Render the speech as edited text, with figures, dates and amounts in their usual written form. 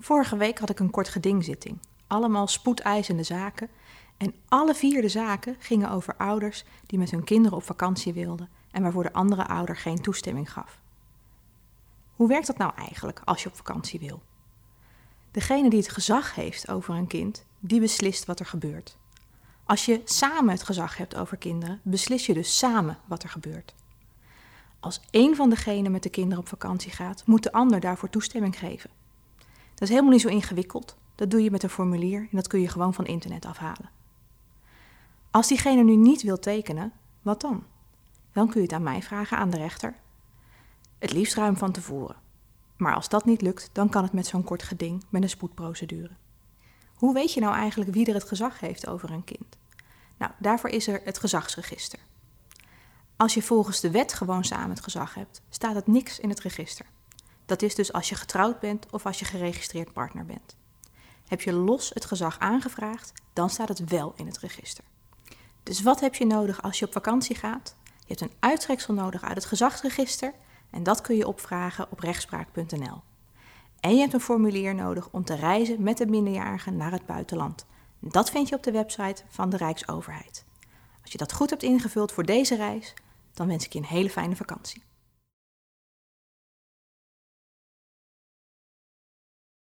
Vorige week had ik een kort gedingzitting. Allemaal spoedeisende zaken. En alle 4 de zaken gingen over ouders die met hun kinderen op vakantie wilden en waarvoor de andere ouder geen toestemming gaf. Hoe werkt dat nou eigenlijk als je op vakantie wil? Degene die het gezag heeft over een kind, die beslist wat er gebeurt. Als je samen het gezag hebt over kinderen, beslis je dus samen wat er gebeurt. Als één van degenen met de kinderen op vakantie gaat, moet de ander daarvoor toestemming geven. Dat is helemaal niet zo ingewikkeld. Dat doe je met een formulier en dat kun je gewoon van internet afhalen. Als diegene nu niet wil tekenen, wat dan? Dan kun je het aan mij vragen, aan de rechter. Het liefst ruim van tevoren. Maar als dat niet lukt, dan kan het met zo'n kort geding met een spoedprocedure. Hoe weet je nou eigenlijk wie er het gezag heeft over een kind? Nou, daarvoor is er het gezagsregister. Als je volgens de wet gewoon samen het gezag hebt, staat het niks in het register. Dat is dus als je getrouwd bent of als je geregistreerd partner bent. Heb je los het gezag aangevraagd, dan staat het wel in het register. Dus wat heb je nodig als je op vakantie gaat? Je hebt een uittreksel nodig uit het gezagsregister en dat kun je opvragen op rechtspraak.nl. En je hebt een formulier nodig om te reizen met een minderjarige naar het buitenland. Dat vind je op de website van de Rijksoverheid. Als je dat goed hebt ingevuld voor deze reis, dan wens ik je een hele fijne vakantie.